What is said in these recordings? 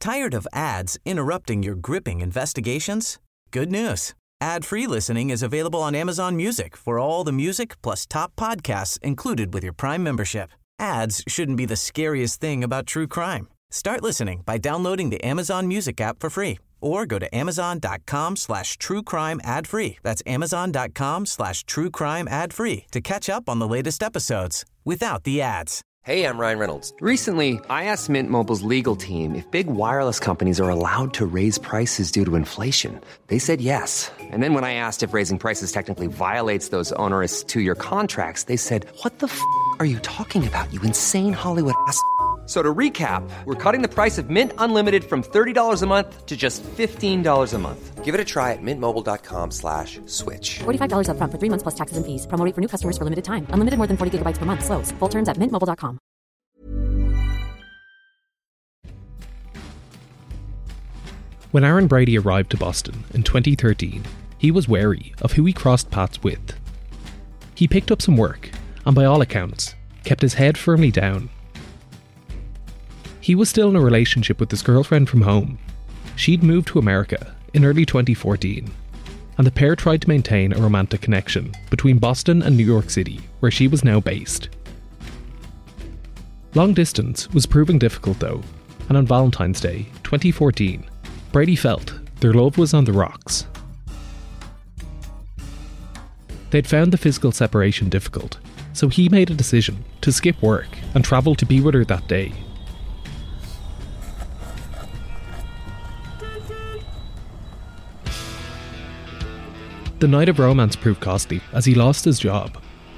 Tired of ads interrupting your gripping investigations? Good news. Ad-free listening is available on Amazon Music for all the music plus top podcasts included with your Prime membership. Ads shouldn't be the scariest thing about true crime. Start listening by downloading the Amazon Music app for free or go to amazon.com/truecrime ad-free. That's amazon.com/truecrime ad-free to catch up on the latest episodes without the ads. Hey, I'm Ryan Reynolds. Recently, I asked Mint Mobile's legal team if big wireless companies are allowed to raise prices due to inflation. They said yes. And then when I asked if raising prices technically violates those onerous two-year contracts, they said, "What the f*** are you talking about, you insane Hollywood ass?" So to recap, we're cutting the price of Mint Unlimited from $30 a month to just $15 a month. Give it a try at mintmobile.com/switch. $45 up front for 3 months plus taxes and fees. Promo rate for new customers for limited time. Unlimited more than 40 gigabytes per month. Slows full terms at mintmobile.com. When Aaron Brady arrived to Boston in 2013, he was wary of who he crossed paths with. He picked up some work and, by all accounts, kept his head firmly down. He was still in a relationship with his girlfriend from home. She'd moved to America in early 2014, and the pair tried to maintain a romantic connection between Boston and New York City, where she was now based. Long distance was proving difficult though, and on Valentine's Day 2014, Brady felt their love was on the rocks. They'd found the physical separation difficult, so he made a decision to skip work and travel to be with her that day. The night of romance proved costly as he lost his job.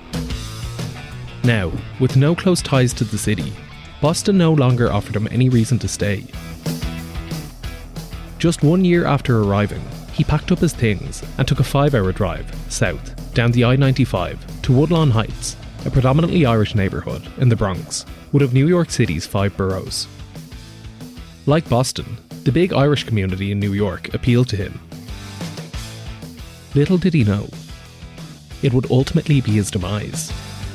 Now, with no close ties to the city, Boston no longer offered him any reason to stay. Just 1 year after arriving, he packed up his things and took a 5-hour drive south down the I-95 to Woodlawn Heights, a predominantly Irish neighbourhood in the Bronx, one of New York City's 5 boroughs. Like Boston, the big Irish community in New York appealed to him. Little did he know, it would ultimately be his demise.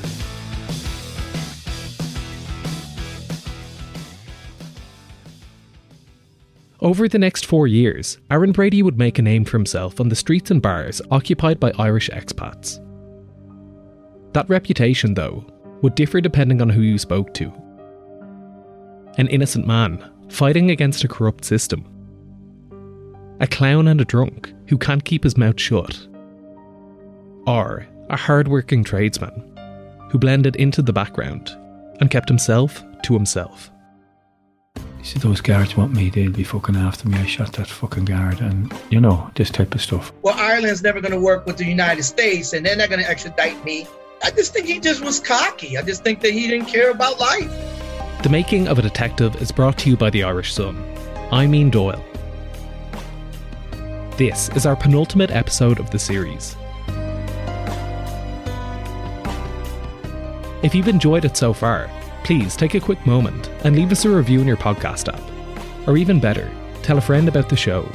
Over the next 4 years, Aaron Brady would make a name for himself on the streets and bars occupied by Irish expats. That reputation, though, would differ depending on who you spoke to. An innocent man fighting against a corrupt system. A clown and a drunk who can't keep his mouth shut. Or a hard-working tradesman who blended into the background and kept himself to himself. You see, those guards want me, they'll be fucking after me. I shot that fucking guard and, you know, this type of stuff. Well, Ireland's never going to work with the United States and they're not going to extradite me. I just think he just was cocky. I just think that he didn't care about life. The Making of a Detective is brought to you by the Irish Sun. I'm Ian Doyle. This is our penultimate episode of the series. If you've enjoyed it so far, please take a quick moment and leave us a review in your podcast app. Or even better, tell a friend about the show.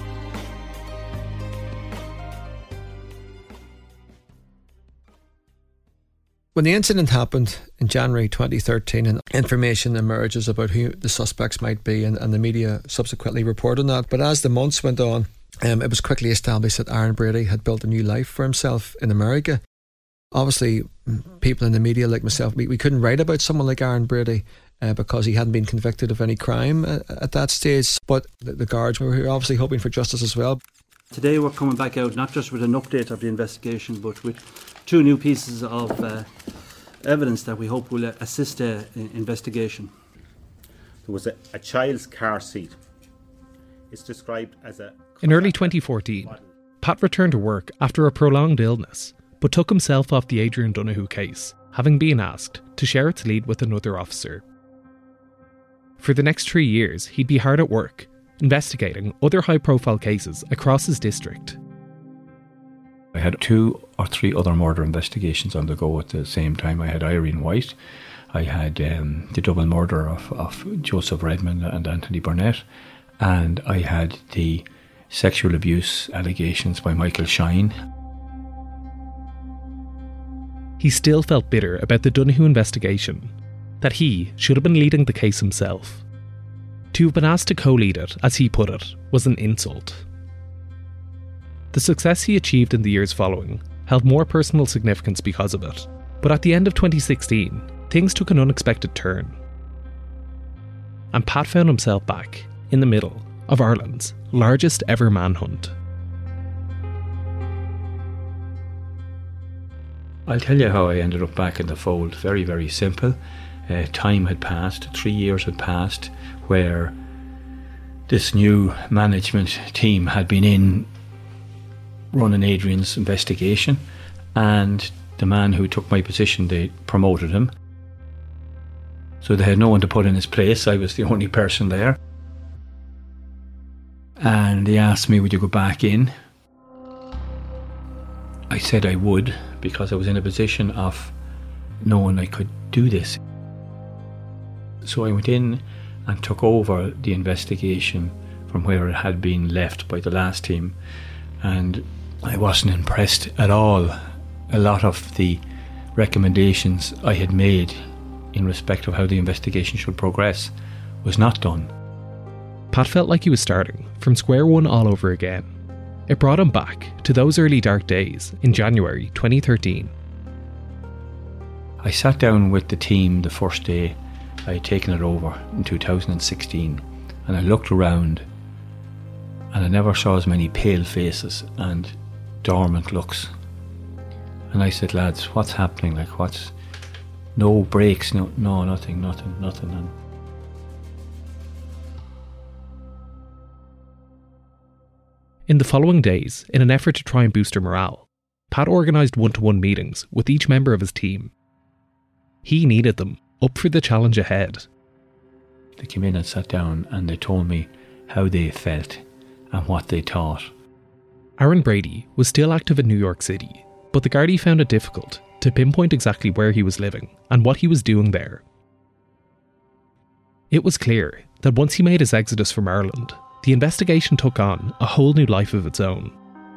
When the incident happened in January 2013 and information emerges about who the suspects might be and the media subsequently reported on that, but as the months went on, it was quickly established that Aaron Brady had built a new life for himself in America. Obviously, people in the media like myself, we couldn't write about someone like Aaron Brady because he hadn't been convicted of any crime at that stage, but the guards were obviously hoping for justice as well. Today we're coming back out not just with an update of the investigation, but with 2 new pieces of evidence that we hope will assist the investigation. There was a child's car seat. It's described as a... In early 2014, Pat returned to work after a prolonged illness, but took himself off the Adrian Donoghue case, having been asked to share its lead with another officer. For the next 3 years, he'd be hard at work, investigating other high-profile cases across his district. I had 2 or 3 other murder investigations on the go at the same time. I had Irene White, I had the double murder of Joseph Redmond and Anthony Burnett, and I had the sexual abuse allegations by Michael Shine. He still felt bitter about the Donoghue investigation, that he should have been leading the case himself. To have been asked to co-lead it, as he put it, was an insult. The success he achieved in the years following held more personal significance because of it, but at the end of 2016, things took an unexpected turn. And Pat found himself back in the middle of Ireland's largest ever manhunt. I'll tell you how I ended up back in the fold. Very, very simple. Time had passed, 3 years had passed, where this new management team had been in running Adrian's investigation, and the man who took my position, they promoted him. So they had no one to put in his place. I was the only person there. And they asked me, would you go back in? I said I would, because I was in a position of knowing I could do this. So I went in and took over the investigation from where it had been left by the last team, and I wasn't impressed at all. A lot of the recommendations I had made in respect of how the investigation should progress was not done. Pat felt like he was starting from square one all over again. It brought him back to those early dark days in January 2013. I sat down with the team the first day I had taken it over in 2016, and I looked around and I never saw as many pale faces and dormant looks. And I said, lads, what's happening? Like, what's... No breaks, no, nothing. And in the following days, in an effort to try and boost her morale, Pat organised one-to-one meetings with each member of his team. He needed them up for the challenge ahead. They came in and sat down and they told me how they felt and what they thought. Aaron Brady was still active in New York City, but the Gardaí found it difficult to pinpoint exactly where he was living and what he was doing there. It was clear that once he made his exodus from Ireland, the investigation took on a whole new life of its own.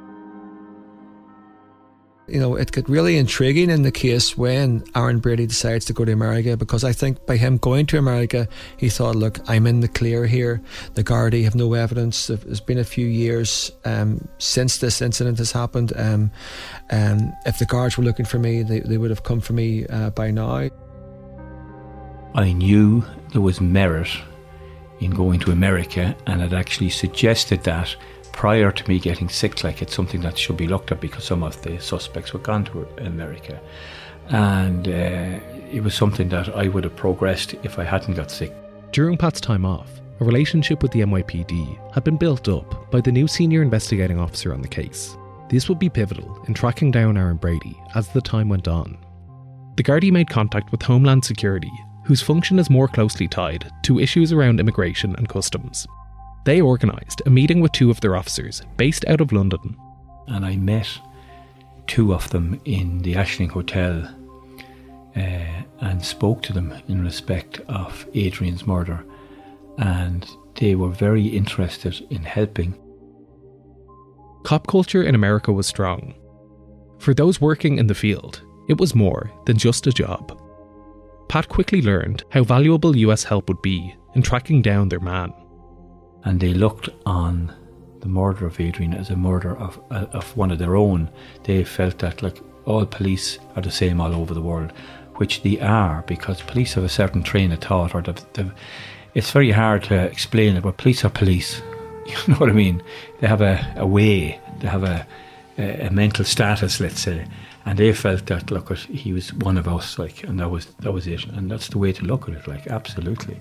You know, it got really intriguing in the case when Aaron Brady decides to go to America, because I think by him going to America, he thought, look, I'm in the clear here. The Gardaí have no evidence. It's been a few years since this incident has happened. If the guards were looking for me, they would have come for me by now. I knew there was merit in going to America, and had actually suggested that prior to me getting sick, like it's something that should be looked at because some of the suspects were gone to America, and it was something that I would have progressed if I hadn't got sick. During Pat's time off, a relationship with the NYPD had been built up by the new senior investigating officer on the case. This would be pivotal in tracking down Aaron Brady as the time went on. The Gardaí made contact with Homeland Security, whose function is more closely tied to issues around immigration and customs. They organised a meeting with two of their officers based out of London. And I met two of them in the Ashling Hotel and spoke to them in respect of Adrian's murder, and they were very interested in helping. Cop culture in America was strong. For those working in the field, it was more than just a job. Pat quickly learned how valuable US help would be in tracking down their man. And they looked on the murder of Adrian as a murder of one of their own. They felt that, like, all police are the same all over the world, which they are, because police have a certain train of thought, or it's very hard to explain it, but police are police. You know what I mean? They have a way, they have a mental status, let's say, and they felt that, look, he was one of us, like, and that was it, and that's the way to look at it, like, absolutely.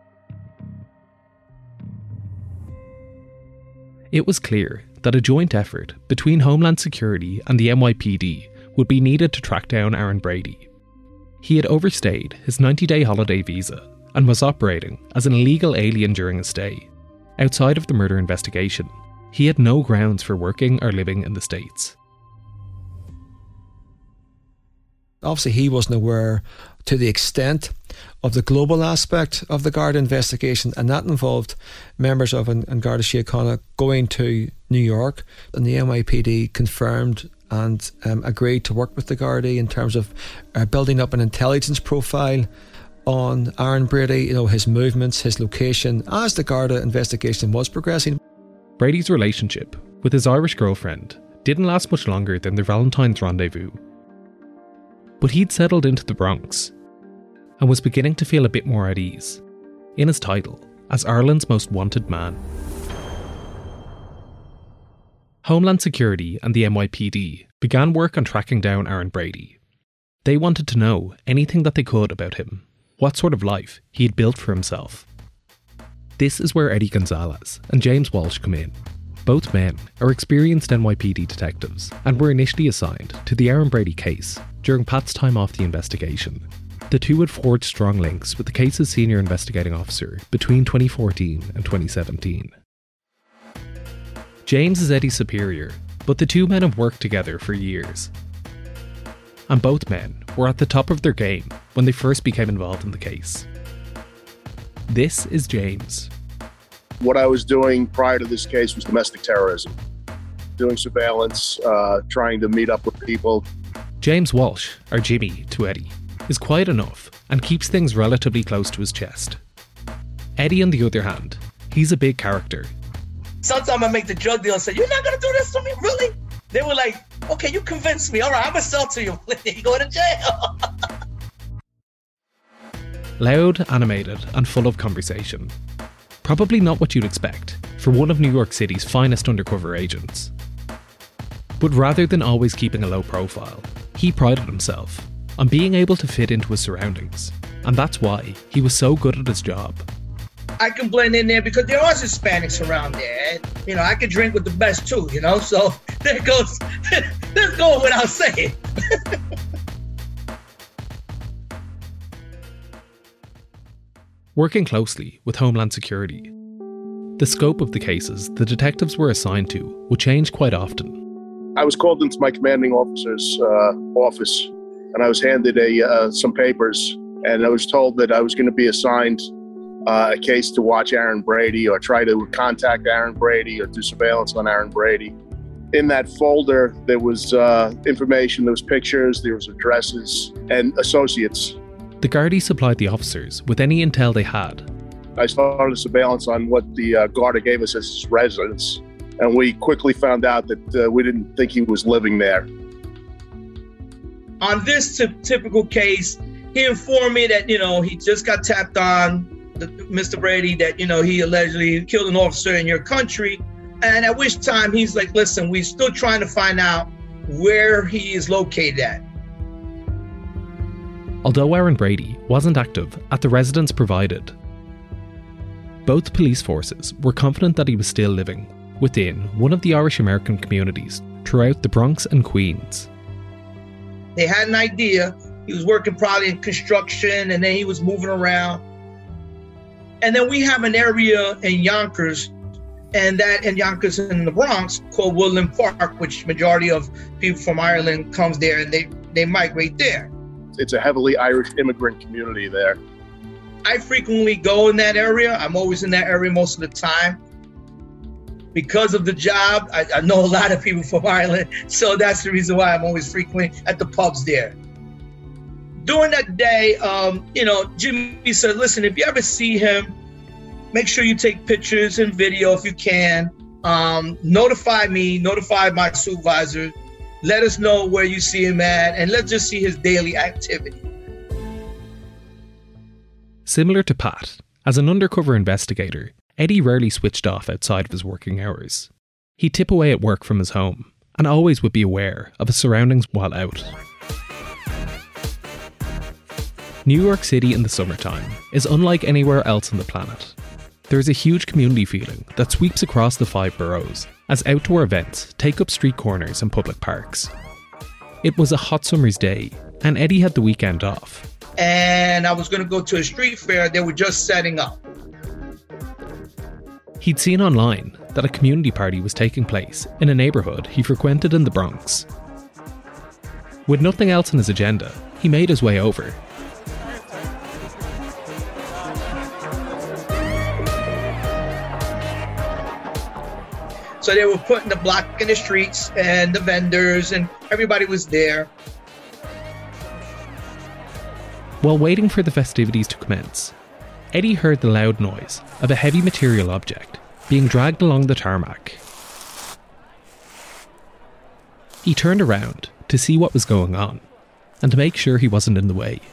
It was clear that a joint effort between Homeland Security and the NYPD would be needed to track down Aaron Brady. He had overstayed his 90-day holiday visa and was operating as an illegal alien during his stay. Outside of the murder investigation, he had no grounds for working or living in the States. Obviously, he wasn't aware to the extent of the global aspect of the Garda investigation, and that involved members of an Garda Síochána going to New York, and the NYPD confirmed and agreed to work with the Garda in terms of building up an intelligence profile on Aaron Brady, his movements, his location, as the Garda investigation was progressing. Brady's relationship with his Irish girlfriend didn't last much longer than their Valentine's rendezvous. But he'd settled into the Bronx and was beginning to feel a bit more at ease in his title as Ireland's most wanted man. Homeland Security and the NYPD began work on tracking down Aaron Brady. They wanted to know anything that they could about him, what sort of life he had built for himself. This is where Eddie Gonzalez and James Walsh come in. Both men are experienced NYPD detectives and were initially assigned to the Aaron Brady case during Pat's time off the investigation. The two had forged strong links with the case's senior investigating officer between 2014 and 2017. James is Eddie's superior, but the two men have worked together for years. And both men were at the top of their game when they first became involved in the case. This is James. What I was doing prior to this case was domestic terrorism. Doing surveillance, trying to meet up with people. James Walsh, or Jimmy to Eddie, is quiet enough and keeps things relatively close to his chest. Eddie, on the other hand, he's a big character. Sometimes I make the drug deal and say, "You're not going to do this to me, really?" They were like, "Okay, you convinced me. All right, I'm going to sell to you." You go to jail. Loud, animated, and full of conversation. Probably not what you'd expect for one of New York City's finest undercover agents. But rather than always keeping a low profile, he prided himself on being able to fit into his surroundings. And that's why he was so good at his job. I can blend in there because there are Hispanics around there. And, I can drink with the best too, So there goes, let's go without saying. Working closely with Homeland Security, the scope of the cases the detectives were assigned to would change quite often. I was called into my commanding officer's office, and I was handed some papers, and I was told that I was going to be assigned a case to watch Aaron Brady or try to contact Aaron Brady or do surveillance on Aaron Brady. In that folder, there was information, there was pictures, there was addresses, and associates. The Gardaí supplied the officers with any intel they had. I started surveillance on what the Garda gave us as his residence, and we quickly found out that we didn't think he was living there. On this typical case, he informed me that, he just got tapped on, Mr. Brady, that, he allegedly killed an officer in your country. And at which time he's like, "Listen, we're still trying to find out where he is located at." Although Aaron Brady wasn't active at the residence provided, both police forces were confident that he was still living within one of the Irish American communities throughout the Bronx and Queens. They had an idea. He was working probably in construction, and then he was moving around. And then we have an area in Yonkers, and that in Yonkers in the Bronx called Woodland Park, which majority of people from Ireland comes there, and they migrate there. It's a heavily Irish immigrant community there. I frequently go in that area. I'm always in that area most of the time. Because of the job, I know a lot of people from Ireland, so that's the reason why I'm always frequent at the pubs there. During that day, Jimmy said, "Listen, if you ever see him, make sure you take pictures and video if you can. Notify me, notify my supervisor. Let us know where you see him at, and let's just see his daily activity." Similar to Pat, as an undercover investigator, Eddie rarely switched off outside of his working hours. He'd tip away at work from his home, and always would be aware of his surroundings while out. New York City in the summertime is unlike anywhere else on the planet. There is a huge community feeling that sweeps across the 5 boroughs as outdoor events take up street corners and public parks. It was a hot summer's day, and Eddie had the weekend off. And I was going to go to a street fair. They were just setting up. He'd seen online that a community party was taking place in a neighbourhood he frequented in the Bronx. With nothing else on his agenda, he made his way over. So they were putting the block in the streets, and the vendors, and everybody was there. While waiting for the festivities to commence, Eddie heard the loud noise of a heavy material object being dragged along the tarmac. He turned around to see what was going on and to make sure he wasn't in the way.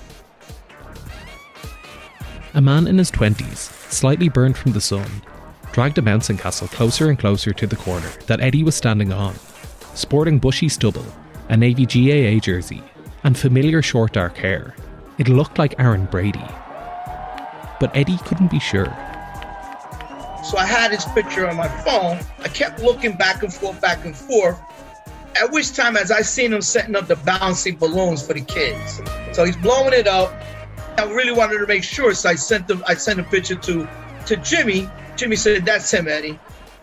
A man in his 20s, slightly burned from the sun, dragged a bouncing castle closer and closer to the corner that Eddie was standing on, sporting bushy stubble, a Navy GAA jersey, and familiar short dark hair. It looked like Aaron Brady. But Eddie couldn't be sure. So I had his picture on my phone. I kept looking back and forth. At which time, as I seen him setting up the bouncing balloons for the kids. So he's blowing it up. I really wanted to make sure, so I sent a picture to Jimmy. Jimmy said, "That's him, Eddie."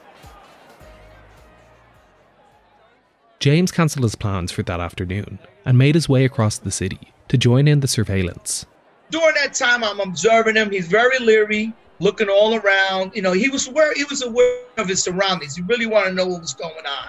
James cancelled his plans for that afternoon and made his way across the city to join in the surveillance. During that time, I'm observing him. He's very leery, looking all around. You know, he was aware of his surroundings. He really wanted to know what was going on.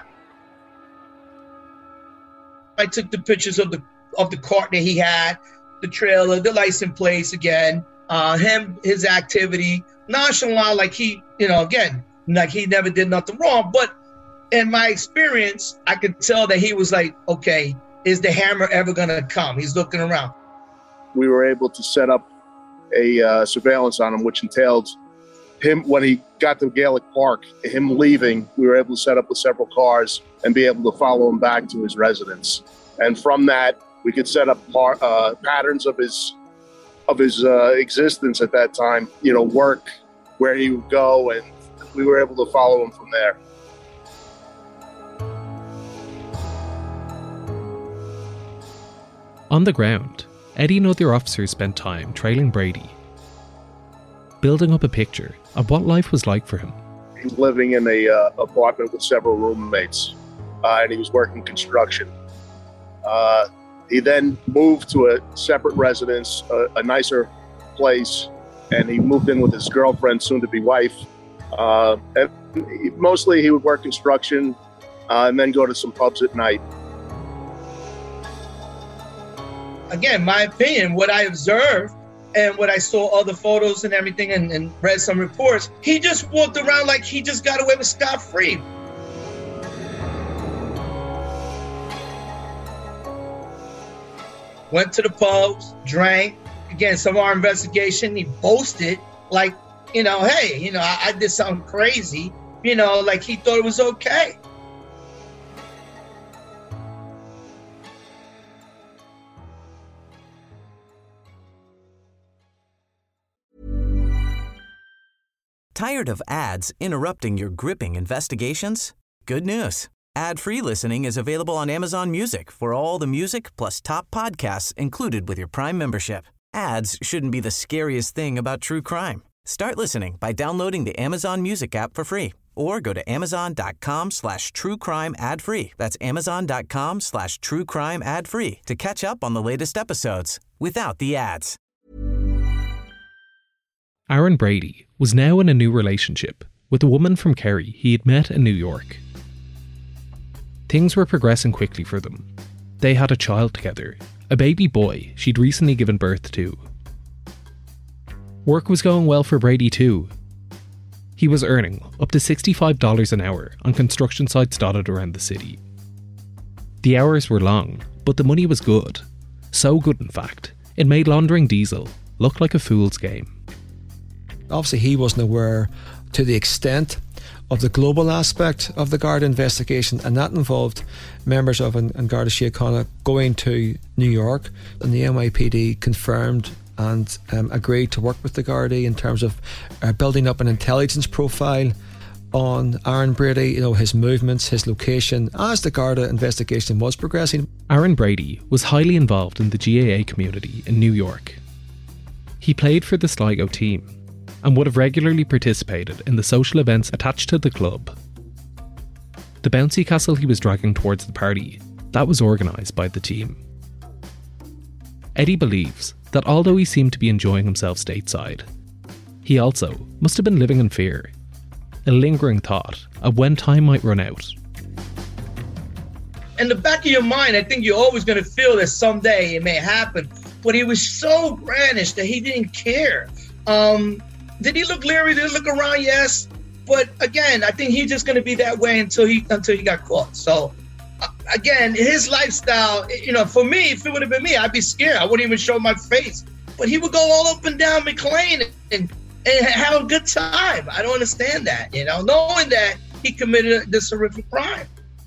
I took the pictures of the cart that he had, the trailer, the license plates again, his activity, nonchalant, like he never did nothing wrong. But in my experience, I could tell that he was like, okay, is the hammer ever gonna come? He's looking around. We were able to set up a surveillance on him, which entailed him, when he got to Gaelic Park, him leaving, we were able to set up with several cars and be able to follow him back to his residence. And from that, we could set up patterns of his existence at that time, work, where he would go, and we were able to follow him from there. On the ground, Eddie and other officers spent time trailing Brady, building up a picture of what life was like for him. He was living in a apartment with several roommates, and he was working construction. He then moved to a separate residence, a nicer place, and he moved in with his girlfriend, soon-to-be wife. And mostly he would work construction and then go to some pubs at night. Again, my opinion, what I observed and what I saw other photos and everything and read some reports, he just walked around like he just got away with scot-free. Went to the pubs, drank. Again, some of our investigation, he boasted like, hey, I did something crazy, like he thought it was okay. Tired of ads interrupting your gripping investigations? Good news. Ad-free listening is available on Amazon Music for all the music plus top podcasts included with your Prime membership. Ads shouldn't be the scariest thing about true crime. Start listening by downloading the Amazon Music app for free or go to amazon.com/truecrime ad-free. That's amazon.com/truecrime ad-free to catch up on the latest episodes without the ads. Aaron Brady was now in a new relationship with a woman from Kerry he had met in New York. Things were progressing quickly for them. They had a child together, a baby boy she'd recently given birth to. Work was going well for Brady too. He was earning up to $65 an hour on construction sites dotted around the city. The hours were long, but the money was good. So good, in fact, it made laundering diesel look like a fool's game. Obviously, he wasn't aware to the extent of the global aspect of the Garda investigation, and that involved members of Garda Síochána going to New York, and the NYPD confirmed and agreed to work with the Garda in terms of building up an intelligence profile on Aaron Brady, his movements, his location, as the Garda investigation was progressing. Aaron Brady was highly involved in the GAA community in New York. He played for the Sligo team and would have regularly participated in the social events attached to the club. The bouncy castle he was dragging towards the party, that was organised by the team. Eddie believes that although he seemed to be enjoying himself stateside, he also must have been living in fear, a lingering thought of when time might run out. In the back of your mind, I think you're always going to feel that someday it may happen. but he was so brandished that he didn't care. Did he look leery? Did he look around? Yes. But again, I think he's just going to be that way until he got caught. So again, his lifestyle, for me, if it would have been me, I'd be scared. I wouldn't even show my face. But he would go all up and down McLean and have a good time. I don't understand that, knowing that he committed this horrific crime.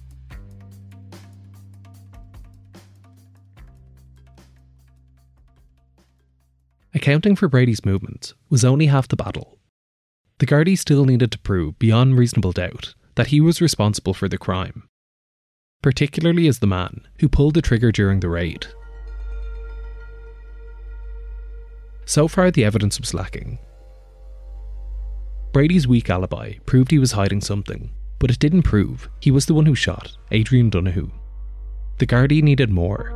Accounting for Brady's movements was only half the battle. The Gardaí still needed to prove beyond reasonable doubt that he was responsible for the crime, particularly as the man who pulled the trigger during the raid. So far, the evidence was lacking. Brady's weak alibi proved he was hiding something, but it didn't prove he was the one who shot Adrian Donoghue. The Gardaí needed more.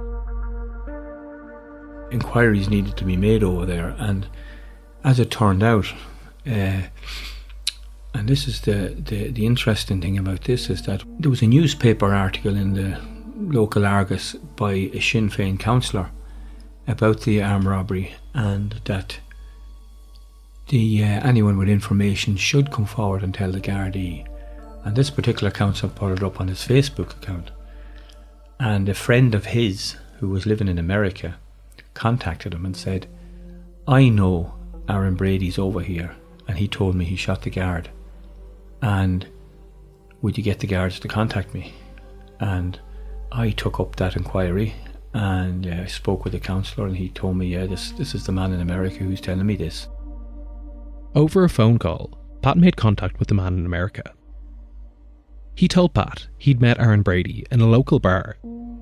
Inquiries needed to be made over there, and as it turned out, and this is the interesting thing about this, is that there was a newspaper article in the local Argus by a Sinn Féin councillor about the armed robbery, and that anyone with information should come forward and tell the Gardaí. And this particular councillor put it up on his Facebook account, and a friend of his who was living in America contacted him and said, I know Aaron Brady's over here, and he told me he shot the guard, and would you get the guards to contact me? And I took up that inquiry, and I spoke with the counsellor, and he told me, this is the man in America who's telling me this. Over a phone call, Pat made contact with the man in America. He told Pat he'd met Aaron Brady in a local bar.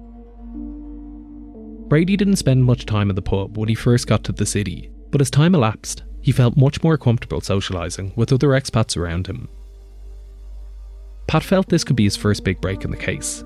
Brady didn't spend much time at the pub when he first got to the city, but as time elapsed, he felt much more comfortable socialising with other expats around him. Pat felt this could be his first big break in the case.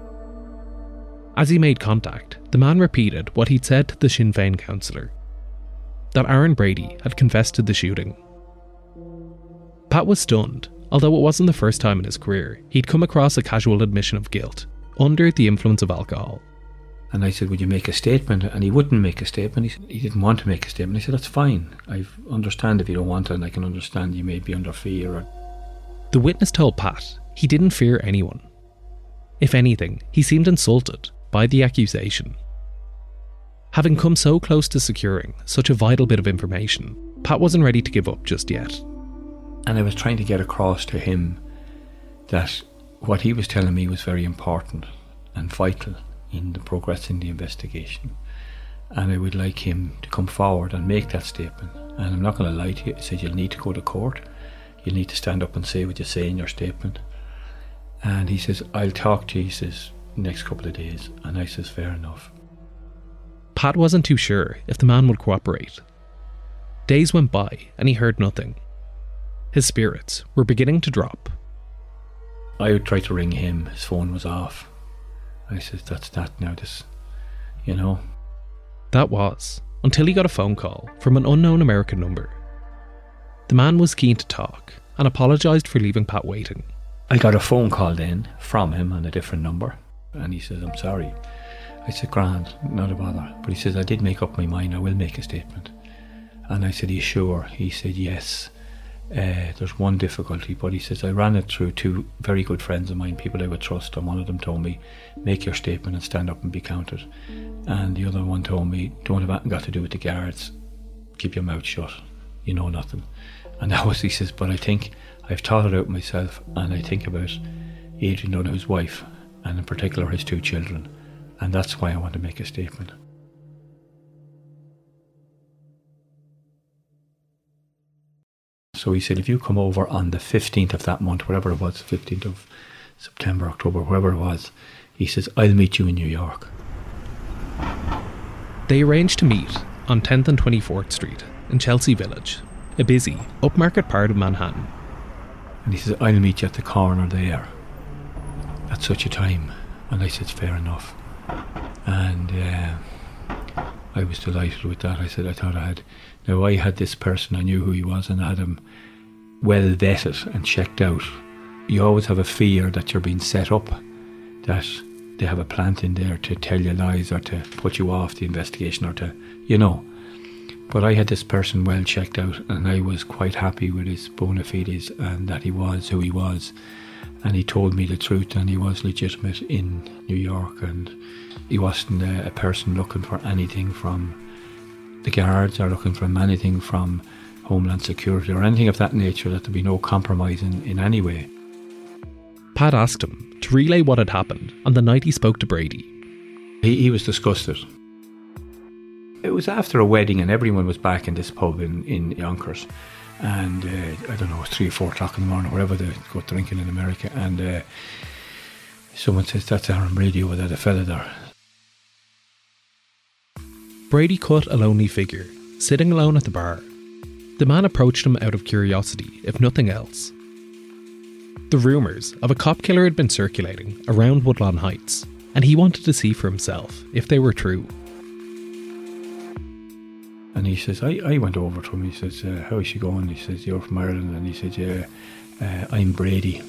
As he made contact, the man repeated what he'd said to the Sinn Féin councillor, that Aaron Brady had confessed to the shooting. Pat was stunned, although it wasn't the first time in his career he'd come across a casual admission of guilt under the influence of alcohol. And I said, would you make a statement? And he wouldn't make a statement. He didn't want to make a statement. I said, that's fine. I understand if you don't want to, and I can understand you may be under fear. The witness told Pat he didn't fear anyone. If anything, he seemed insulted by the accusation. Having come so close to securing such a vital bit of information, Pat wasn't ready to give up just yet. And I was trying to get across to him that what he was telling me was very important and vital in the progress in the investigation, and I would like him to come forward and make that statement. And I'm not going to lie to you, I said, you'll need to go to court, you'll need to stand up and say what you say in your statement. And he says, I'll talk to you, he says, next couple of days. And I says, fair enough. Pat wasn't too sure if the man would cooperate. Days went by and he heard nothing. His spirits were beginning to drop. I would try to ring him, his phone was off. I said, that's that now, That was, until he got a phone call from an unknown American number. The man was keen to talk and apologised for leaving Pat waiting. I got a phone call then from him on a different number, and he says, I'm sorry. I said, grand, not a bother. But he says, I did make up my mind, I will make a statement. And I said, are you sure? He said, yes. There's one difficulty, but he says, I ran it through two very good friends of mine, people I would trust, and one of them told me, make your statement and stand up and be counted. And the other one told me, don't have anything got to do with the guards, keep your mouth shut, you know nothing. And that was, he says, but I think I've thought it out myself, and I think about Adrian Donoghue's wife, and in particular his two children, and that's why I want to make a statement. So he said, if you come over on the 15th of that month, whatever it was, 15th of September, October, wherever it was, he says, I'll meet you in New York. They arranged to meet on 10th and 24th Street in Chelsea Village, a busy, upmarket part of Manhattan. And he says, I'll meet you at the corner there at such a time. And I said, fair enough. And I was delighted with that. I said, I thought I had... Now, I had this person, I knew who he was, and I had him well vetted and checked out. You always have a fear that you're being set up, that they have a plant in there to tell you lies or to put you off the investigation or to, But I had this person well checked out, and I was quite happy with his bona fides and that he was who he was. And he told me the truth, and he was legitimate in New York, and he wasn't a person looking for anything from the guards or looking for anything from Homeland Security or anything of that nature, that there'd be no compromise in any way. Pat asked him to relay what had happened on the night he spoke to Brady. He was disgusted. It was after a wedding and everyone was back in this pub in Yonkers. And I don't know, it was 3 or 4 o'clock in the morning, wherever they go drinking in America. And someone says, "That's Aaron Brady over there, the fella there." Brady cut a lonely figure, sitting alone at the bar. The man approached him out of curiosity, if nothing else. The rumours of a cop killer had been circulating around Woodlawn Heights, and he wanted to see for himself if they were true. And he says, I went over to him. He says, "How is she going?" He says, "You're from Ireland." And he said, "Yeah, I'm Brady."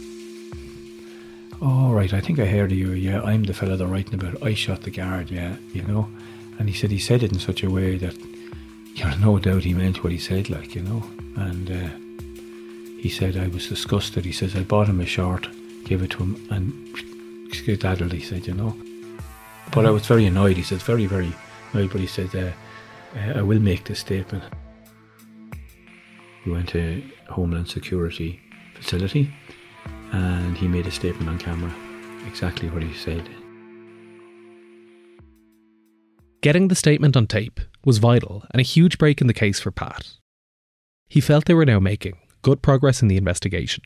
"Oh, right, I think I heard of you. Yeah, I'm the fella they're writing about. I shot the guard, yeah, And he said it in such a way that, no doubt he meant what he said, And he said, "I was disgusted." He says, "I bought him a short, gave it to him, and skedaddled," he said, But I was very annoyed. He said, very, very annoyed. But he said, "I will make this statement." We went to Homeland Security facility, and he made a statement on camera, exactly what he said. Getting the statement on tape was vital and a huge break in the case for Pat. He felt they were now making good progress in the investigation.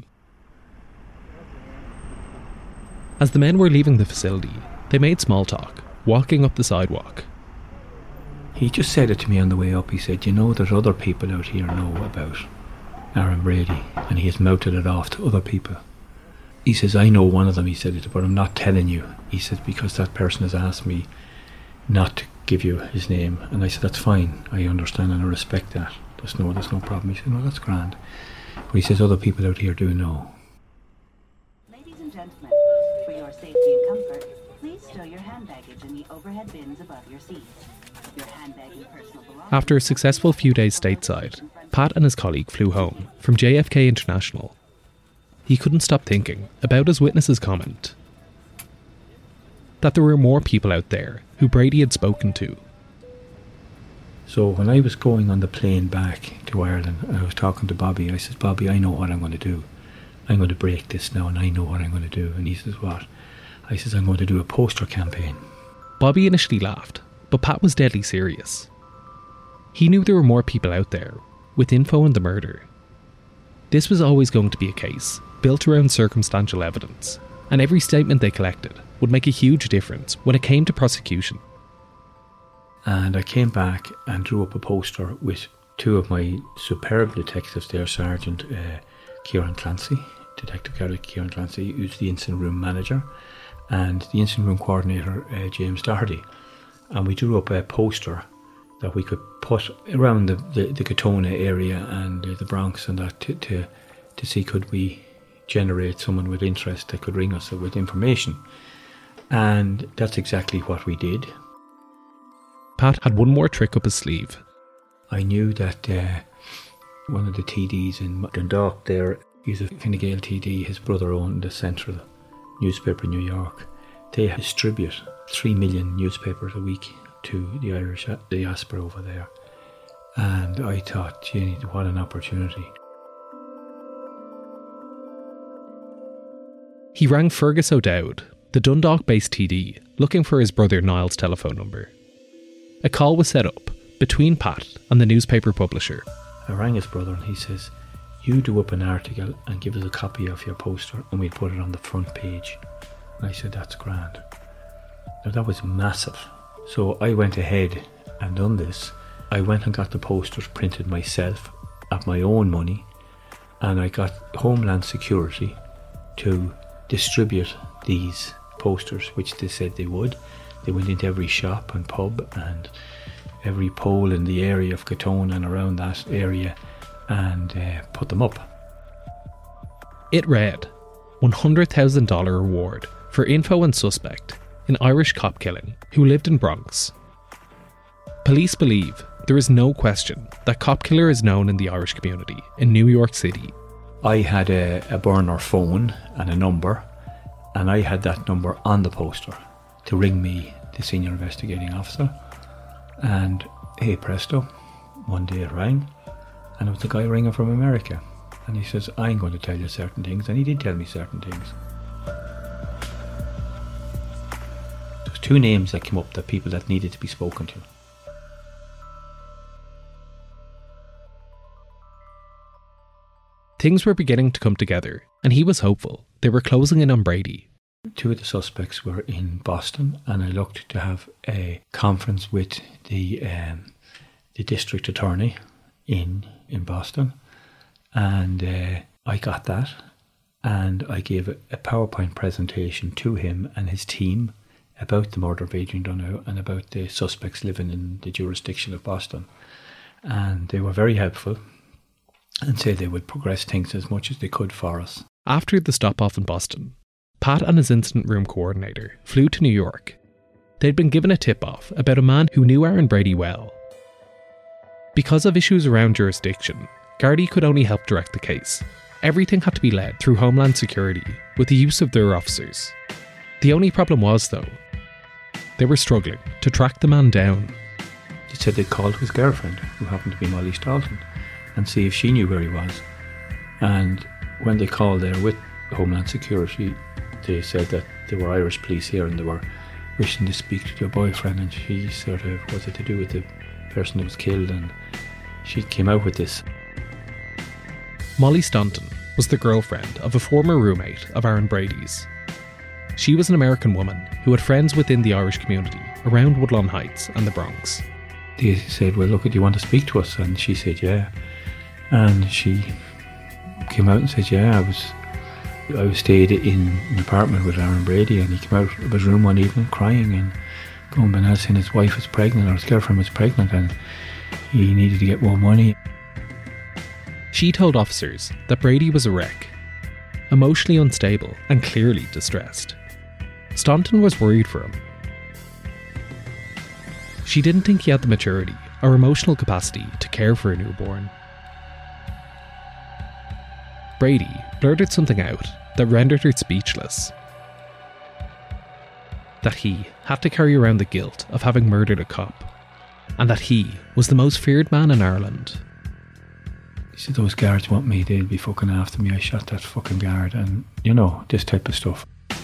As the men were leaving the facility, they made small talk, walking up the sidewalk. He just said it to me on the way up. He said, "There's other people out here know about Aaron Brady," and he has mounted it off to other people. He says, "I know one of them," he said, "but I'm not telling you." He said, "Because that person has asked me not to give you his name." And I said, "That's fine, I understand and I respect that. There's no problem." He said, "No, that's grand." But he says, "Other people out here do know." Ladies and gentlemen, for your safety and comfort, please stow your hand baggage in the overhead bins above your seats. Your handbag and personal belongings. After a successful few days stateside, Pat and his colleague flew home from JFK International. He couldn't stop thinking about his witness's comment that there were more people out there who Brady had spoken to. So when I was going on the plane back to Ireland, I was talking to Bobby. I said, "Bobby, I know what I'm going to do. I'm going to break this now, and I know what I'm going to do." And he says, "What?" I says, "I'm going to do a poster campaign." Bobby initially laughed, but Pat was deadly serious. He knew there were more people out there with info on the murder. This was always going to be a case built around circumstantial evidence, and every statement they collected would make a huge difference when it came to prosecution. And I came back and drew up a poster with 2 of my superb detectives there, Sergeant Kieran Clancy, Detective Kieran Clancy, who's the incident room manager, and the incident room coordinator, James Doherty. And we drew up a poster that we could put around the Katona area and the Bronx and that to see could we generate someone with interest that could ring us with information. And that's exactly what we did. Pat had one more trick up his sleeve. I knew that one of the TDs in Dundalk there, he's a Fine Gael TD, his brother owned the Central newspaper in New York. They distribute 3 million newspapers a week to the Irish diaspora over there. And I thought, gee, what an opportunity. He rang Fergus O'Dowd, the Dundalk-based TD, looking for his brother Niall's telephone number. A call was set up between Pat and the newspaper publisher. I rang his brother and he says, "You do up an article and give us a copy of your poster and we'll put it on the front page." And I said, "That's grand." Now that was massive. So I went ahead and done this. I went and got the posters printed myself at my own money, and I got Homeland Security to distribute these posters, which they said they would. They went into every shop and pub and every pole in the area of Katona and around that area and put them up. It read, $100,000 reward for info and suspect an Irish cop killing who lived in Bronx. Police believe there is no question that cop killer is known in the Irish community in New York City. I had a burner phone and a number, and I had that number on the poster to ring me, the senior investigating officer. And hey presto, one day it rang, and it was the guy ringing from America. And he says, I'm going to tell you certain things, and he did tell me certain things. There was 2 names that came up, that people that needed to be spoken to. Things were beginning to come together, and he was hopeful they were closing in on Brady. 2 of the suspects were in Boston, and I looked to have a conference with the district attorney in Boston, and I got that, and I gave a PowerPoint presentation to him and his team about the murder of Adrian Dunnow and about the suspects living in the jurisdiction of Boston, and they were very helpful and said they would progress things as much as they could for us. After the stop-off in Boston, Pat and his incident room coordinator flew to New York. They'd been given a tip-off about a man who knew Aaron Brady well. Because of issues around jurisdiction, Gardaí could only help direct the case. Everything had to be led through Homeland Security with the use of their officers. The only problem was, though, they were struggling to track the man down. He said they'd called his girlfriend, who happened to be Molly Staunton, and see if she knew where he was. And when they called there with Homeland Security, they said that there were Irish police here and they were wishing to speak to their boyfriend, and she sort of, was it to do with the person that was killed, and she came out with this. Molly Staunton was the girlfriend of a former roommate of Aaron Brady's. She was an American woman who had friends within the Irish community around Woodlawn Heights and the Bronx. They said, well, look, do you want to speak to us? And she said, yeah. And she came out and said, yeah, I was stayed in an apartment with Aaron Brady, and he came out of his room one evening crying and going bananas, saying his wife was pregnant, or his girlfriend was pregnant, and he needed to get more money. She told officers that Brady was a wreck, emotionally unstable and clearly distressed. Staunton was worried for him. She didn't think he had the maturity or emotional capacity to care for a newborn. Brady blurted something out that rendered her speechless. That he had to carry around the guilt of having murdered a cop, and that he was the most feared man in Ireland. He said, those guards want me, they'll be fucking after me, I shot that fucking guard, and you know, this type of stuff.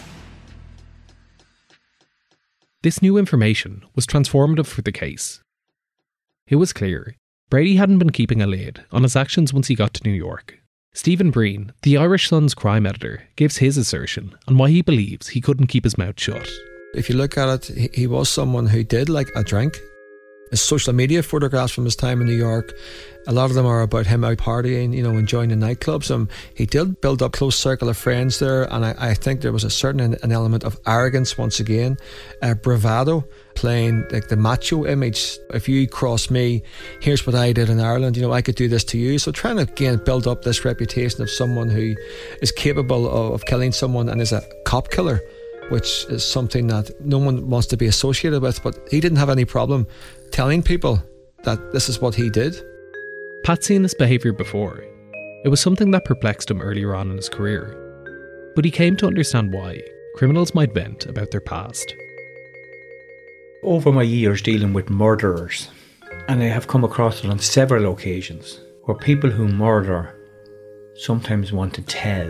This new information was transformative for the case. It was clear Brady hadn't been keeping a lid on his actions once he got to New York. Stephen Breen, the Irish Sun's crime editor, gives his assertion on why he believes he couldn't keep his mouth shut. If you look at it, he was someone who did like a drink. His social media photographs from his time in New York, a lot of them are about him out partying, you know, enjoying the nightclubs. He did build up a close circle of friends there, and I think there was a certain an element of arrogance once again, bravado, playing like the macho image. If you cross me, here's what I did in Ireland, you know, I could do this to you. So trying to again build up this reputation of someone who is capable of killing someone and is a cop killer, which is something that no one wants to be associated with. But he didn't have any problem telling people that this is what he did. Pat's seen this behaviour before. It was something that perplexed him earlier on in his career. But he came to understand why criminals might vent about their past. Over my years dealing with murderers, and I have come across it on several occasions, where people who murder sometimes want to tell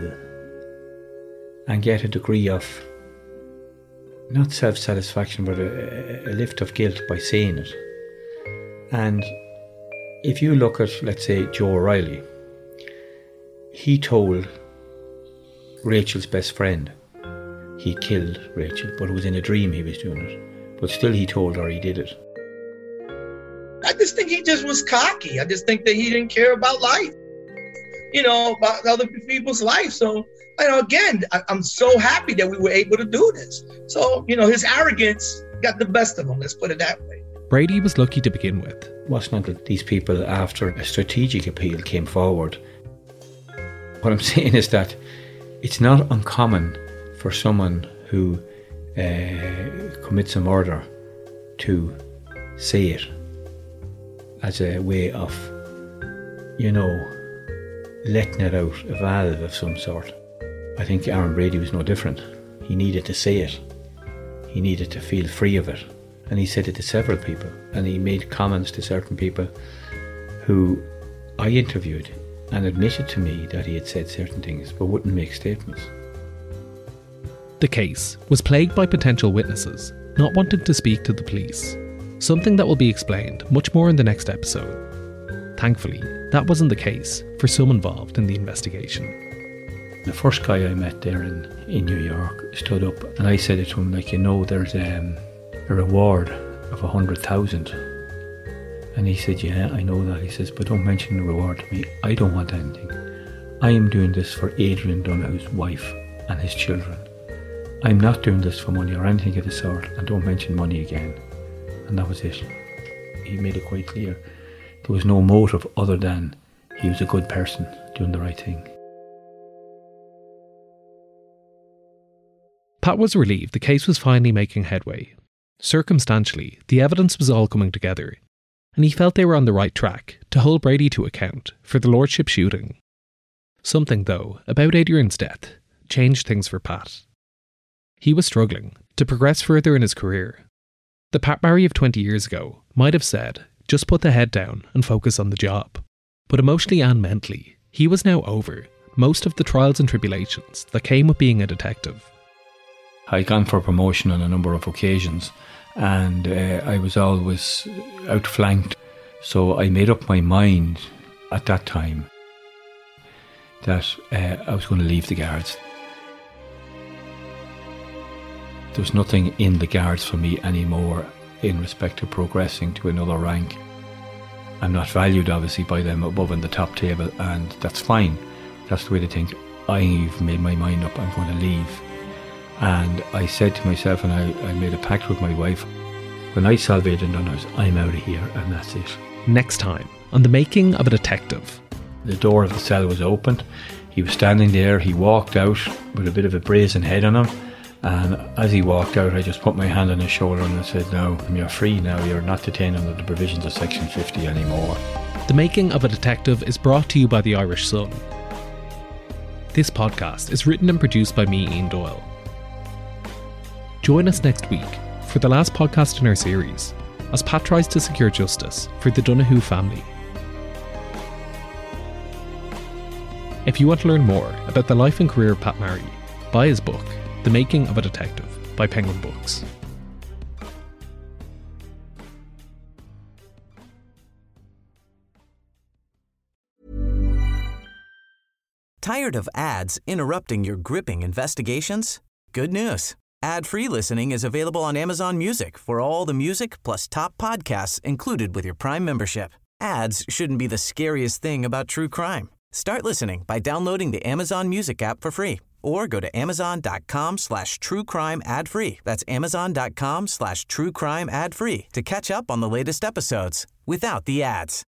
and get a degree of not self-satisfaction, but a lift of guilt by saying it. And if you look at, let's say, Joe O'Reilly, he told Rachel's best friend he killed Rachel, but it was in a dream he was doing it. But still he told her he did it. I just think he just was cocky. I just think that he didn't care about life, you know, about other people's life. So, you know, again, I'm so happy that we were able to do this. So, you know, his arrogance got the best of him, let's put it that way. Brady was lucky to begin with. It wasn't until these people, after a strategic appeal, came forward. What I'm saying is that it's not uncommon for someone who commits a murder to say it as a way of, letting it out, a valve of some sort. I think Aaron Brady was no different. He needed to say it. He needed to feel free of it. And he said it to several people. And he made comments to certain people who I interviewed and admitted to me that he had said certain things but wouldn't make statements. The case was plagued by potential witnesses not wanting to speak to the police, something that will be explained much more in the next episode. Thankfully, that wasn't the case for some involved in the investigation. The first guy I met there in New York stood up and I said it to him, there's a reward of 100,000. And he said, yeah, I know that. He says, but don't mention the reward to me. I don't want anything. I am doing this for Adrian Donoghue's wife and his children. I'm not doing this for money or anything of the sort, and don't mention money again. And that was it. He made it quite clear there was no motive other than he was a good person doing the right thing. Pat was relieved the case was finally making headway. Circumstantially, the evidence was all coming together, and he felt they were on the right track to hold Brady to account for the Lordship shooting. Something, though, about Adrian's death changed things for Pat. He was struggling to progress further in his career. The Pat Marry of 20 years ago might have said, just put the head down and focus on the job. But emotionally and mentally, he was now over most of the trials and tribulations that came with being a detective. I'd gone for promotion on a number of occasions, and I was always outflanked. So I made up my mind at that time that I was going to leave the Guards. There was nothing in the Guards for me anymore in respect to progressing to another rank. I'm not valued obviously by them above in the top table, and that's fine. That's the way they think. I've made my mind up, I'm going to leave. And I said to myself, and I made a pact with my wife, when I solve Adrian Donoghue's, I'm out of here, and that's it. Next time, on The Making of a Detective. The door of the cell was opened. He was standing there. He walked out with a bit of a brazen head on him. And as he walked out, I just put my hand on his shoulder and I said, no, you're free now. You're not detained under the provisions of Section 50 anymore. The Making of a Detective is brought to you by the Irish Sun. This podcast is written and produced by me, Ian Doyle. Join us next week for the last podcast in our series, as Pat tries to secure justice for the Donoghue family. If you want to learn more about the life and career of Pat Marry, buy his book, The Making of a Detective, by Penguin Books. Tired of ads interrupting your gripping investigations? Good news. Ad-free listening is available on Amazon Music for all the music plus top podcasts included with your Prime membership. Ads shouldn't be the scariest thing about true crime. Start listening by downloading the Amazon Music app for free or go to amazon.com/truecrime ad-free. That's amazon.com/truecrime ad-free to catch up on the latest episodes without the ads.